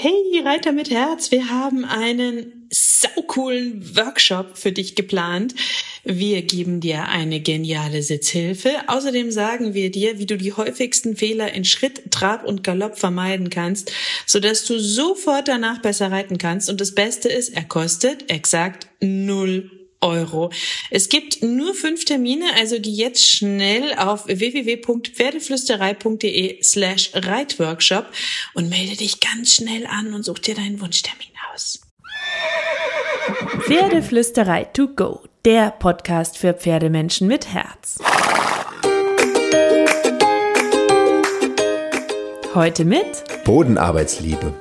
Hey Reiter mit Herz, wir haben einen saucoolen Workshop für dich geplant. Wir geben dir eine geniale Sitzhilfe. Außerdem sagen wir dir, wie du die häufigsten Fehler in Schritt, Trab und Galopp vermeiden kannst, sodass du sofort danach besser reiten kannst. Und das Beste ist, er kostet exakt 0 Euro. Es gibt nur 5 Termine, also geh jetzt schnell auf www.pferdeflüsterei.de/Reitworkshop und melde dich ganz schnell an und such dir deinen Wunschtermin aus. Pferdeflüsterei to go, der Podcast für Pferdemenschen mit Herz. Heute mit Bodenarbeitsliebe.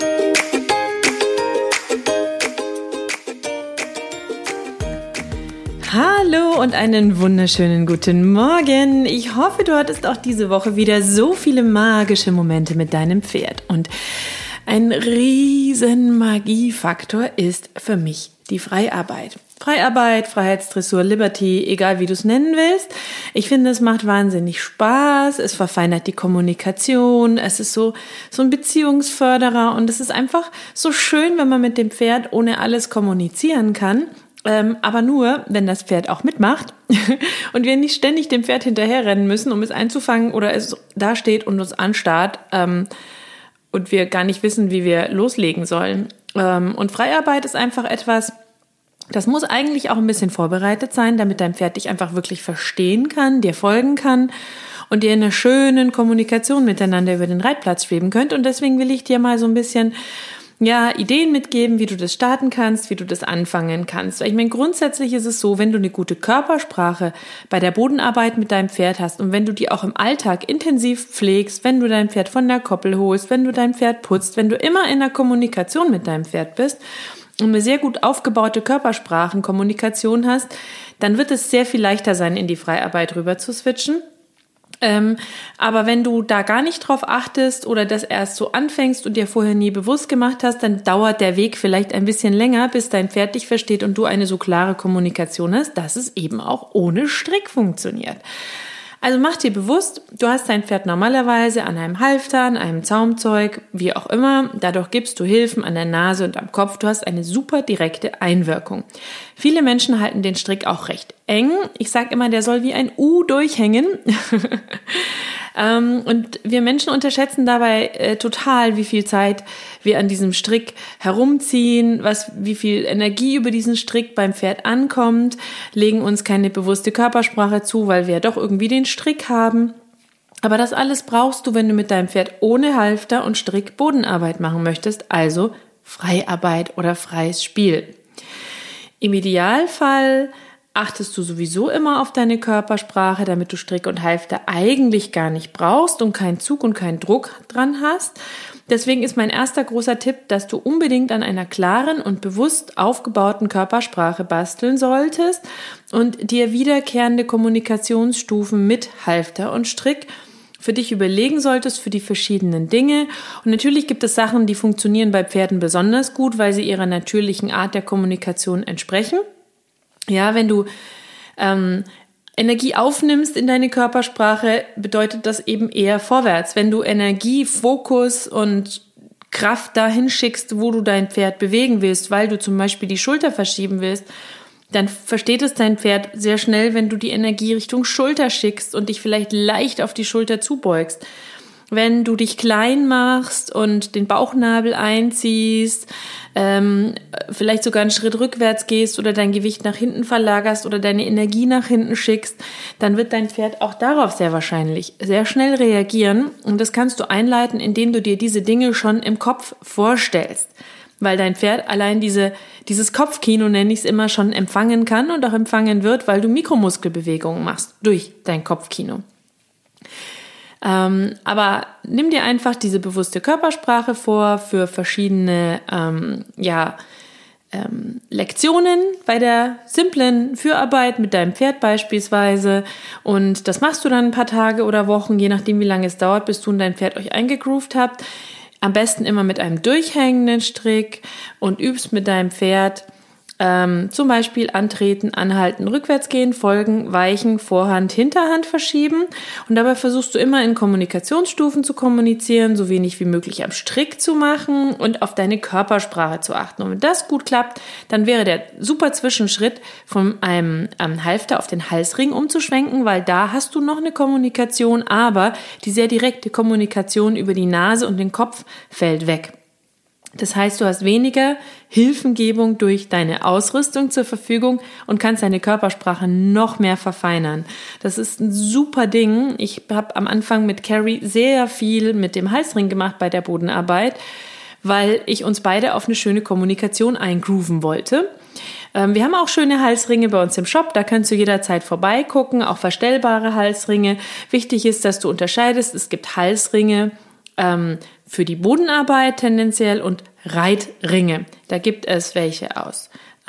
Hallo und einen wunderschönen guten Morgen. Ich hoffe, du hattest auch diese Woche wieder so viele magische Momente mit deinem Pferd. Und ein riesen Magiefaktor ist für mich die Freiarbeit. Freiarbeit, Freiheitsdressur, Liberty, egal wie du es nennen willst. Ich finde, es macht wahnsinnig Spaß, es verfeinert die Kommunikation, es ist so ein Beziehungsförderer und es ist einfach so schön, wenn man mit dem Pferd ohne alles kommunizieren kann. Aber nur, wenn das Pferd auch mitmacht und wir nicht ständig dem Pferd hinterherrennen müssen, um es einzufangen oder es da steht und uns anstarrt und wir gar nicht wissen, wie wir loslegen sollen. Und Freiarbeit ist einfach etwas, das muss eigentlich auch ein bisschen vorbereitet sein, damit dein Pferd dich einfach wirklich verstehen kann, dir folgen kann und ihr in einer schönen Kommunikation miteinander über den Reitplatz schweben könnt. Und deswegen will ich dir mal so ein bisschen Ideen mitgeben, wie du das starten kannst, wie du das anfangen kannst. Ich meine, grundsätzlich ist es so, wenn du eine gute Körpersprache bei der Bodenarbeit mit deinem Pferd hast und wenn du die auch im Alltag intensiv pflegst, wenn du dein Pferd von der Koppel holst, wenn du dein Pferd putzt, wenn du immer in der Kommunikation mit deinem Pferd bist und eine sehr gut aufgebaute Körpersprachenkommunikation hast, dann wird es sehr viel leichter sein, in die Freiarbeit rüber zu switchen. Aber wenn du da gar nicht drauf achtest oder das erst so anfängst und dir vorher nie bewusst gemacht hast, dann dauert der Weg vielleicht ein bisschen länger, bis dein Pferd dich versteht und du eine so klare Kommunikation hast, dass es eben auch ohne Strick funktioniert. Also mach dir bewusst, du hast dein Pferd normalerweise an einem Halfter, an einem Zaumzeug, wie auch immer. Dadurch gibst du Hilfen an der Nase und am Kopf. Du hast eine super direkte Einwirkung. Viele Menschen halten den Strick auch recht eng. Ich sage immer, der soll wie ein U durchhängen. Und wir Menschen unterschätzen dabei total, wie viel Zeit wir an diesem Strick herumziehen, wie viel Energie über diesen Strick beim Pferd ankommt, legen uns keine bewusste Körpersprache zu, weil wir ja doch irgendwie den Strick haben. Aber das alles brauchst du, wenn du mit deinem Pferd ohne Halfter und Strick Bodenarbeit machen möchtest, also Freiarbeit oder freies Spiel. Im Idealfall achtest du sowieso immer auf deine Körpersprache, damit du Strick und Halfter eigentlich gar nicht brauchst und keinen Zug und keinen Druck dran hast. Deswegen ist mein erster großer Tipp, dass du unbedingt an einer klaren und bewusst aufgebauten Körpersprache basteln solltest und dir wiederkehrende Kommunikationsstufen mit Halfter und Strick für dich überlegen solltest für die verschiedenen Dinge. Und natürlich gibt es Sachen, die funktionieren bei Pferden besonders gut, weil sie ihrer natürlichen Art der Kommunikation entsprechen. Ja, wenn du Energie aufnimmst in deine Körpersprache, bedeutet das eben eher vorwärts. Wenn du Energie, Fokus und Kraft dahin schickst, wo du dein Pferd bewegen willst, weil du zum Beispiel die Schulter verschieben willst, dann versteht es dein Pferd sehr schnell, wenn du die Energie Richtung Schulter schickst und dich vielleicht leicht auf die Schulter zubeugst. Wenn du dich klein machst und den Bauchnabel einziehst, vielleicht sogar einen Schritt rückwärts gehst oder dein Gewicht nach hinten verlagerst oder deine Energie nach hinten schickst, dann wird dein Pferd auch darauf sehr wahrscheinlich sehr schnell reagieren. Und das kannst du einleiten, indem du dir diese Dinge schon im Kopf vorstellst. Weil dein Pferd allein dieses Kopfkino, nenne ich es immer, schon empfangen kann und auch empfangen wird, weil du Mikromuskelbewegungen machst durch dein Kopfkino. Aber nimm dir einfach diese bewusste Körpersprache vor für verschiedene Lektionen bei der simplen Führarbeit mit deinem Pferd beispielsweise. Und das machst du dann ein paar Tage oder Wochen, je nachdem wie lange es dauert, bis du und dein Pferd euch eingegroovt habt. Am besten immer mit einem durchhängenden Strick und übst mit deinem Pferd Zum Beispiel antreten, anhalten, rückwärts gehen, folgen, weichen, Vorhand, Hinterhand verschieben. Und dabei versuchst du immer in Kommunikationsstufen zu kommunizieren, so wenig wie möglich am Strick zu machen und auf deine Körpersprache zu achten. Und wenn das gut klappt, dann wäre der super Zwischenschritt von einem Halfter auf den Halsring umzuschwenken, weil da hast du noch eine Kommunikation, aber die sehr direkte Kommunikation über die Nase und den Kopf fällt weg. Das heißt, du hast weniger Hilfengebung durch deine Ausrüstung zur Verfügung und kannst deine Körpersprache noch mehr verfeinern. Das ist ein super Ding. Ich habe am Anfang mit Carrie sehr viel mit dem Halsring gemacht bei der Bodenarbeit, weil ich uns beide auf eine schöne Kommunikation eingrooven wollte. Wir haben auch schöne Halsringe bei uns im Shop, da kannst du jederzeit vorbeigucken, auch verstellbare Halsringe. Wichtig ist, dass du unterscheidest, es gibt Halsringe für die Bodenarbeit tendenziell und Reitringe. Da gibt es welche aus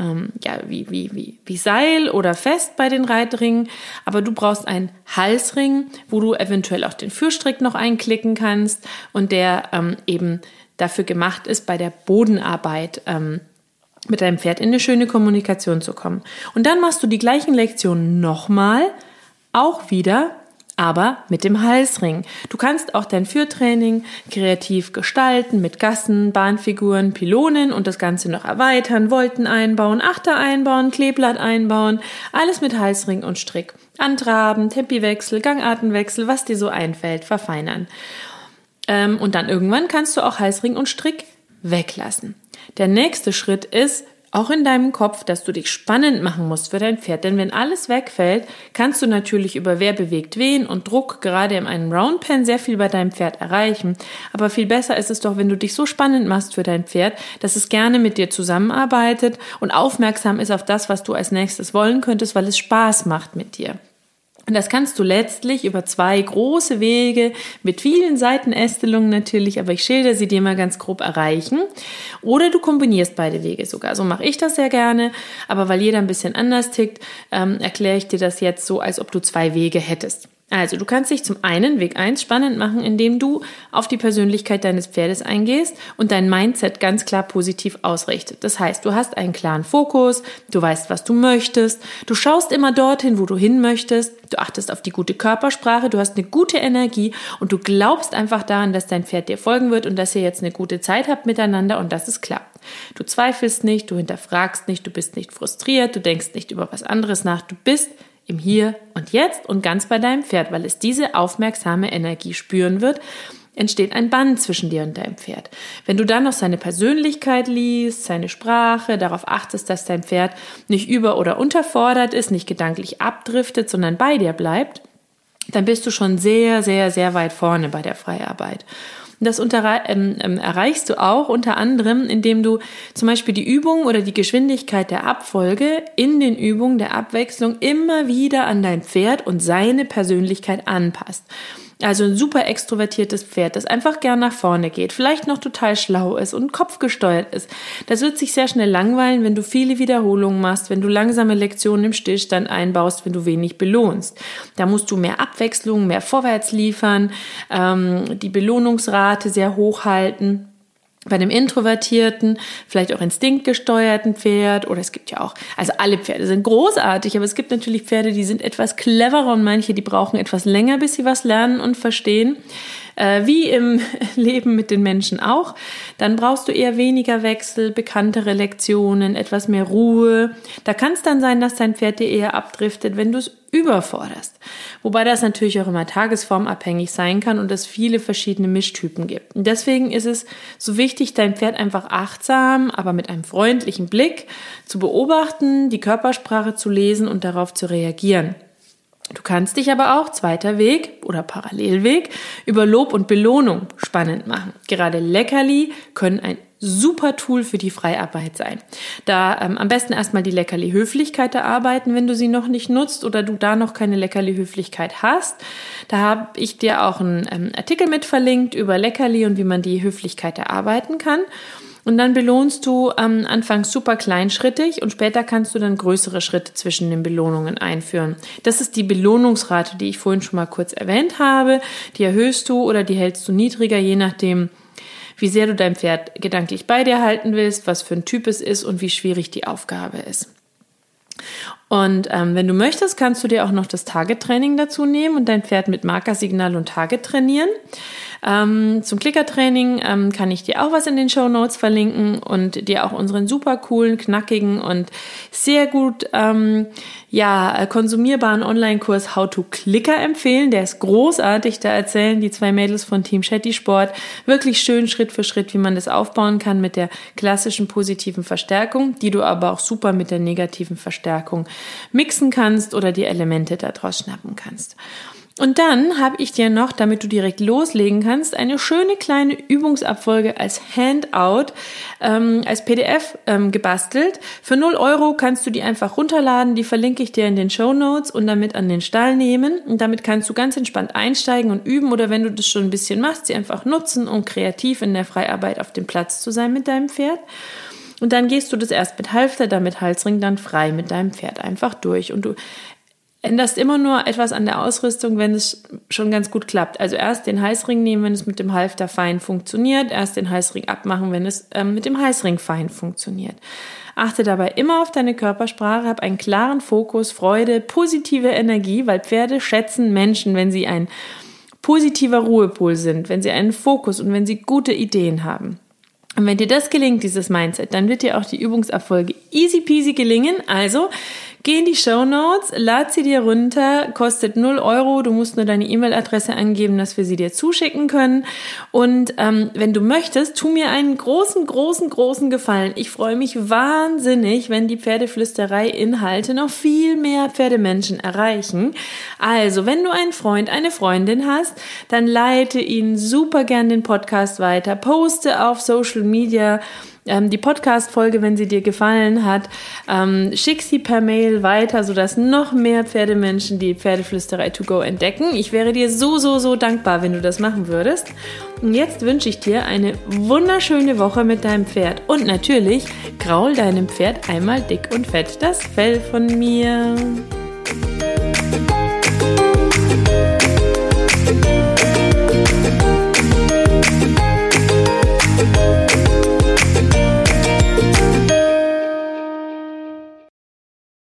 wie Seil oder fest bei den Reitringen, aber du brauchst einen Halsring, wo du eventuell auch den Führstrick noch einklicken kannst und der eben dafür gemacht ist, bei der Bodenarbeit mit deinem Pferd in eine schöne Kommunikation zu kommen. Und dann machst du die gleichen Lektionen nochmal, auch wieder, aber mit dem Halsring. Du kannst auch dein Führtraining kreativ gestalten mit Gassen, Bahnfiguren, Pylonen und das Ganze noch erweitern, Volten einbauen, Achter einbauen, Kleeblatt einbauen, alles mit Halsring und Strick. Antraben, Tempiwechsel, Gangartenwechsel, was dir so einfällt, verfeinern. Und dann irgendwann kannst du auch Halsring und Strick weglassen. Der nächste Schritt ist, auch in deinem Kopf, dass du dich spannend machen musst für dein Pferd. Denn wenn alles wegfällt, kannst du natürlich über wer bewegt wen und Druck gerade in einem Roundpen sehr viel bei deinem Pferd erreichen. Aber viel besser ist es doch, wenn du dich so spannend machst für dein Pferd, dass es gerne mit dir zusammenarbeitet und aufmerksam ist auf das, was du als nächstes wollen könntest, weil es Spaß macht mit dir. Und das kannst du letztlich über 2 große Wege mit vielen Seitenästelungen natürlich, aber ich schilder sie dir mal ganz grob erreichen. Oder du kombinierst beide Wege sogar. So mache ich das sehr gerne, aber weil jeder ein bisschen anders tickt, erkläre ich dir das jetzt so, als ob du 2 Wege hättest. Also du kannst dich zum einen Weg 1 spannend machen, indem du auf die Persönlichkeit deines Pferdes eingehst und dein Mindset ganz klar positiv ausrichtet. Das heißt, du hast einen klaren Fokus, du weißt, was du möchtest, du schaust immer dorthin, wo du hin möchtest, du achtest auf die gute Körpersprache, du hast eine gute Energie und du glaubst einfach daran, dass dein Pferd dir folgen wird und dass ihr jetzt eine gute Zeit habt miteinander und dass es klappt. Du zweifelst nicht, du hinterfragst nicht, du bist nicht frustriert, du denkst nicht über was anderes nach, du bist im Hier und Jetzt und ganz bei deinem Pferd, weil es diese aufmerksame Energie spüren wird, entsteht ein Band zwischen dir und deinem Pferd. Wenn du dann noch seine Persönlichkeit liest, seine Sprache, darauf achtest, dass dein Pferd nicht über- oder unterfordert ist, nicht gedanklich abdriftet, sondern bei dir bleibt, dann bist du schon sehr, sehr, sehr weit vorne bei der Freiarbeit. Das erreichst du auch unter anderem, indem du zum Beispiel die Übung oder die Geschwindigkeit der Abfolge in den Übungen der Abwechslung immer wieder an dein Pferd und seine Persönlichkeit anpasst. Also ein super extrovertiertes Pferd, das einfach gern nach vorne geht, vielleicht noch total schlau ist und kopfgesteuert ist. Das wird sich sehr schnell langweilen, wenn du viele Wiederholungen machst, wenn du langsame Lektionen im Stillstand einbaust, wenn du wenig belohnst. Da musst du mehr Abwechslung, mehr vorwärts liefern, die Belohnungsrate sehr hoch halten. Bei einem introvertierten, vielleicht auch instinktgesteuerten Pferd, oder es gibt ja auch, also alle Pferde sind großartig, aber es gibt natürlich Pferde, die sind etwas cleverer und manche, die brauchen etwas länger, bis sie was lernen und verstehen, wie im Leben mit den Menschen auch. Dann brauchst du eher weniger Wechsel, bekanntere Lektionen, etwas mehr Ruhe. Da kann es dann sein, dass dein Pferd dir eher abdriftet, wenn du es überforderst. Wobei das natürlich auch immer tagesformabhängig sein kann und es viele verschiedene Mischtypen gibt. Und deswegen ist es so wichtig, dein Pferd einfach achtsam, aber mit einem freundlichen Blick zu beobachten, die Körpersprache zu lesen und darauf zu reagieren. Du kannst dich aber auch, zweiter Weg oder Parallelweg, über Lob und Belohnung spannend machen. Gerade Leckerli können ein super Tool für die Freiarbeit sein. Da am besten erstmal die Leckerli-Höflichkeit erarbeiten, wenn du sie noch nicht nutzt oder du da noch keine Leckerli-Höflichkeit hast. Da habe ich dir auch einen Artikel mit verlinkt über Leckerli und wie man die Höflichkeit erarbeiten kann. Und dann belohnst du anfangs super kleinschrittig und später kannst du dann größere Schritte zwischen den Belohnungen einführen. Das ist die Belohnungsrate, die ich vorhin schon mal kurz erwähnt habe. Die erhöhst du oder die hältst du niedriger, je nachdem, wie sehr du dein Pferd gedanklich bei dir halten willst, was für ein Typ es ist und wie schwierig die Aufgabe ist. Und wenn du möchtest, kannst du dir auch noch das Target-Training dazu nehmen und dein Pferd mit Markersignal und Target trainieren. Zum Clicker-Training kann ich dir auch was in den Shownotes verlinken und dir auch unseren super coolen, knackigen und sehr gut konsumierbaren Online-Kurs How to Clicker empfehlen. Der ist großartig, da erzählen die 2 Mädels von Team Shetty Sport wirklich schön Schritt für Schritt, wie man das aufbauen kann mit der klassischen positiven Verstärkung, die du aber auch super mit der negativen Verstärkung mixen kannst oder die Elemente daraus schnappen kannst. Und dann habe ich dir noch, damit du direkt loslegen kannst, eine schöne kleine Übungsabfolge als Handout, als PDF gebastelt. Für 0 € kannst du die einfach runterladen, die verlinke ich dir in den Shownotes und damit an den Stall nehmen. Und damit kannst du ganz entspannt einsteigen und üben oder wenn du das schon ein bisschen machst, sie einfach nutzen, um kreativ in der Freiarbeit auf dem Platz zu sein mit deinem Pferd. Und dann gehst du das erst mit Halfter, dann mit Halsring, dann frei mit deinem Pferd einfach durch. Und du änderst immer nur etwas an der Ausrüstung, wenn es schon ganz gut klappt. Also erst den Halsring nehmen, wenn es mit dem Halfter fein funktioniert. Erst den Halsring abmachen, wenn es mit dem Halsring fein funktioniert. Achte dabei immer auf deine Körpersprache, hab einen klaren Fokus, Freude, positive Energie, weil Pferde schätzen Menschen, wenn sie ein positiver Ruhepol sind, wenn sie einen Fokus und wenn sie gute Ideen haben. Und wenn dir das gelingt, dieses Mindset, dann wird dir auch die Übungsabfolge easy peasy gelingen. Also geh in die Shownotes, lad sie dir runter, kostet 0 €. Du musst nur deine E-Mail-Adresse angeben, dass wir sie dir zuschicken können. Und wenn du möchtest, tu mir einen großen Gefallen. Ich freue mich wahnsinnig, wenn die Pferdeflüsterei-Inhalte noch viel mehr Pferdemenschen erreichen. Also, wenn du einen Freund, eine Freundin hast, dann leite ihnen super gern den Podcast weiter, poste auf Social Media die Podcast-Folge, wenn sie dir gefallen hat, schick sie per Mail weiter, sodass noch mehr Pferdemenschen die Pferdeflüsterei to go entdecken. Ich wäre dir so dankbar, wenn du das machen würdest. Und jetzt wünsche ich dir eine wunderschöne Woche mit deinem Pferd. Und natürlich kraul deinem Pferd einmal dick und fett das Fell von mir.